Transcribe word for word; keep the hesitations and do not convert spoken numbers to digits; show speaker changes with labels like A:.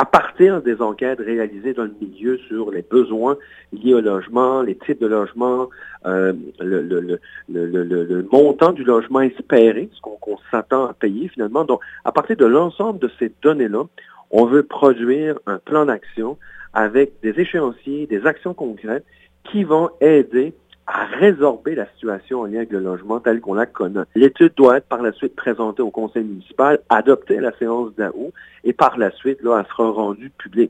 A: à partir des enquêtes réalisées dans le milieu sur les besoins liés au logement, les types de logements, euh, le, le, le, le, le, le montant du logement espéré, ce qu'on, qu'on s'attend à payer finalement. Donc, à partir de l'ensemble de ces données-là, on veut produire un plan d'action avec des échéanciers, des actions concrètes qui vont aider à résorber la situation en lien avec le logement tel qu'on la connaît. L'étude doit être par la suite présentée au conseil municipal, adoptée à la séance d'A O, et par la suite, là, elle sera rendue publique.